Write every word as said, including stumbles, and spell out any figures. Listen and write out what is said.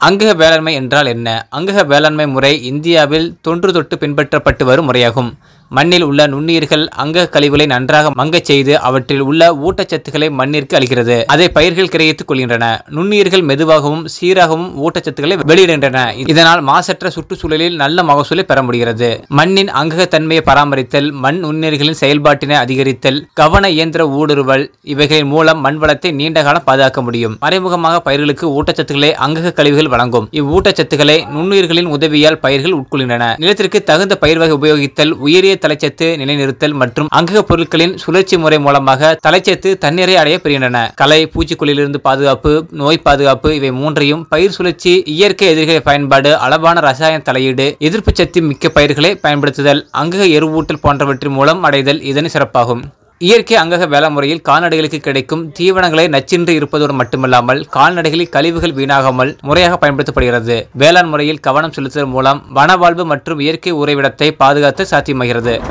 அங்கக வேளாண்மை என்றால் என்ன? அங்கக வேளாண்மை முறை இந்தியாவில் தொன்று தொட்டு பின்பற்றப்பட்டு வரும் முறையாகும். மண்ணில் உள்ள நுண்ணுயிர்கள் அங்கக கழிவுகளை நன்றாக மங்கச் செய்து அவற்றில் உள்ள ஊட்டச்சத்துக்களை மண்ணிற்கு அளிக்கிறது. அதை பயிர்கள் கிரகித்துக் கொள்கின்றன. நுண்ணுயிர்கள் மெதுவாகவும் சீராகவும் ஊட்டச்சத்துக்களை வெளியிடுகின்றன. இதனால் மாசற்ற சுற்றுச்சூழலில் நல்ல மகசூலை பெற முடிகிறது. மண்ணின் அங்கக தன்மையை பராமரித்தல், மண் நுண்ணுயிர்களின் செயல்பாட்டினை அதிகரித்தல், கவன இயந்திர ஊடுருவல் இவைகளின் மூலம் மண் வளத்தை நீண்ட காலம் பாதுகாக்க முடியும். மறைமுகமாக பயிர்களுக்கு ஊட்டச்சத்துக்களை அங்கக கழிவுகள் வழங்கும். இவ்வூட்டச்சத்துக்களை நுண்ணுயிர்களின் உதவியால் பயிர்கள் உட்கொள்கின்றன. நிலத்திற்கு தகுந்த பயிர் வகை உபயோகித்தல், உயரிய தலைச்சத்து நிலைநிறுத்தல் மற்றும் அங்கக பொருட்களின் சுழற்சி முறை மூலமாக தலைச்சத்து தண்ணீரை அடைய பெறுகின்றன. களை, பூச்சிக்கொல்லியிலிருந்து பாதுகாப்பு, நோய் பாதுகாப்பு இவை மூன்றையும், பயிர் சுழற்சி, இயற்கை எதிர்களை பயன்பாடு, அளவான ரசாயன தலையீடு, எதிர்ப்பு சக்தி மிக்க பயிர்களை பயன்படுத்துதல், அங்கக எருவூட்டல் போன்றவற்றின் மூலம் அடைதல் இதன் சிறப்பாகும். இயற்கை அங்கக வேளாண் முறையில் கால்நடைகளுக்கு கிடைக்கும் தீவனங்களை நச்சின்றி இருப்பதோடு மட்டுமல்லாமல் கால்நடைகளில் கழிவுகள் வீணாகாமல் முறையாக பயன்படுத்தப்படுகிறது. வேளாண் முறையில் கவனம் செலுத்துவதன் மூலம் வனவாழ்வு மற்றும் இயற்கை உறைவிடத்தை பாதுகாத்து சாத்தியமாகிறது.